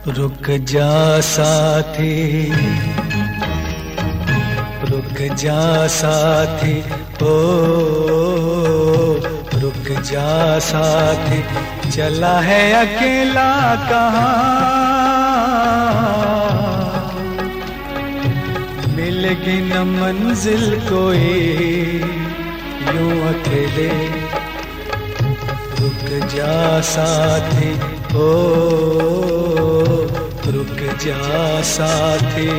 रुक जा साथी, रुक जा साथी, ओ रुक जा साथी, चला है अकेला कहाँ, मिलेगी न मंजिल कोई यूं अकेले। रुक जा साथी, ओ रुक जा साथी।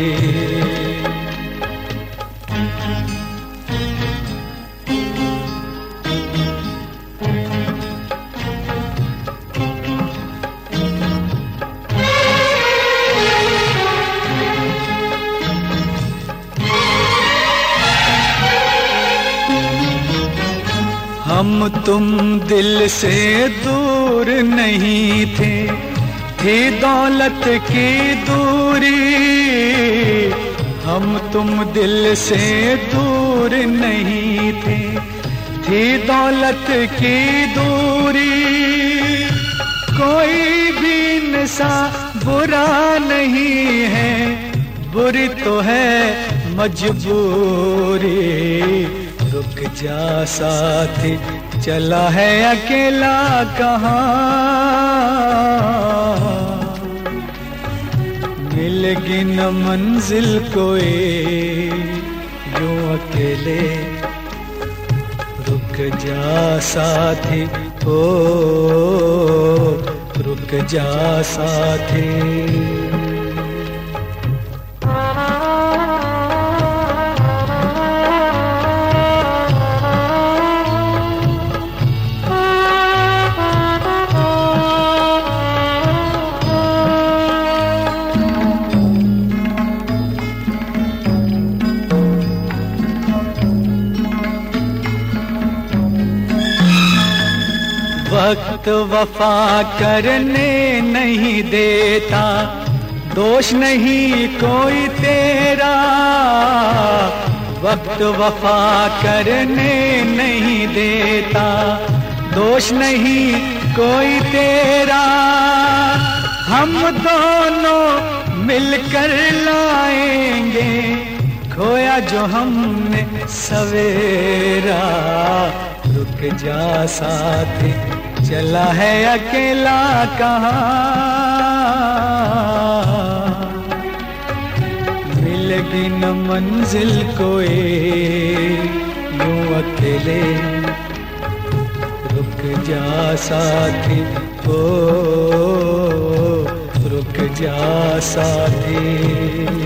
हम तुम दिल से दूर नहीं थे, थी दौलत की दूरी। हम तुम दिल से दूर नहीं थे, थी दौलत की दूरी। कोई भी इंसान बुरा नहीं है, बुरी तो है मजबूरी। रुक जा साथी, चला है अकेला कहाँ, मिलेगी न मंजिल कोई यूं अकेले। रुक जा साथी, ओ रुक जा साथी। वक्त वफा करने नहीं देता, दोष नहीं कोई तेरा। वक्त वफा करने नहीं देता, दोष नहीं कोई तेरा। हम दोनों मिलकर लाएंगे खोया जो हमने सवेरा। रुक जा साथी, चला है अकेला कहाँ, मिलेगी न मंजिल कोई यूं अकेले। रुक जा साथी, ओ रुक जा साथी।